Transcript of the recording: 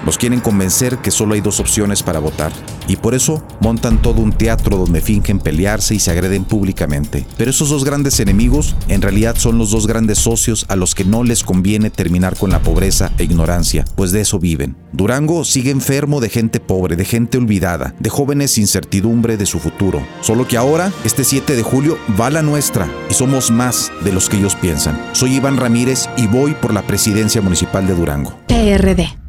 Los quieren convencer que solo hay dos opciones para votar. Y por eso montan todo un teatro donde fingen pelearse y se agreden públicamente. Pero esos dos grandes enemigos en realidad son los dos grandes socios a los que no les conviene terminar con la pobreza e ignorancia, pues de eso viven. Durango sigue enfermo de gente pobre, de gente olvidada, de jóvenes sin certidumbre de su futuro. Solo que ahora, este 7 de julio, va la nuestra y somos más de los que ellos piensan. Soy Iván Ramírez y voy por la presidencia municipal de Durango. PRD.